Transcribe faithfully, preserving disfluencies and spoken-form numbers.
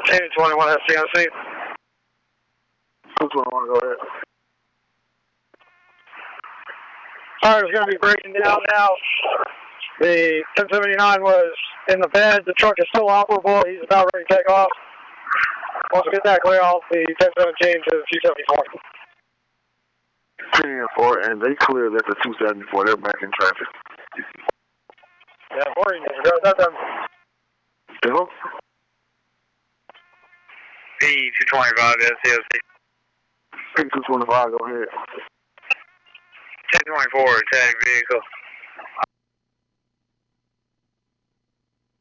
eighty twenty-one S C O C. two twenty-one, go ahead. Alright, it's going to be breaking down now. The ten seventy-nine was in the bed. The truck is still operable. He's about ready to take off. Once we get that clear off, the ten seventeen to the two seventy-four. ten four, and they cleared at the two seventy-four. They're back in traffic. Yeah, four, you guys go. That's them. Hello? P two twenty-five S C O C. P two twenty-five, go ahead. ten twenty-four, tag vehicle.